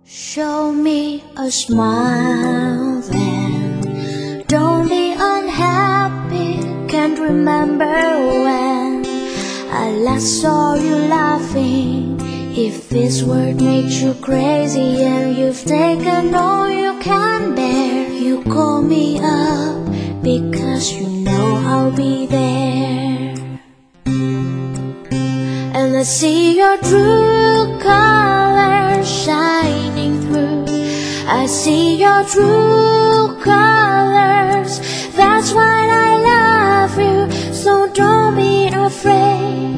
Show me a smile then, don't be unhappy. Can't remember when I last saw you laughing. If this word makes you crazy and you've taken all you can bear, you call me up because you know I'll be there. And I see your true colors shining through. I see your true colors. That's why I love you. So don't be afraid.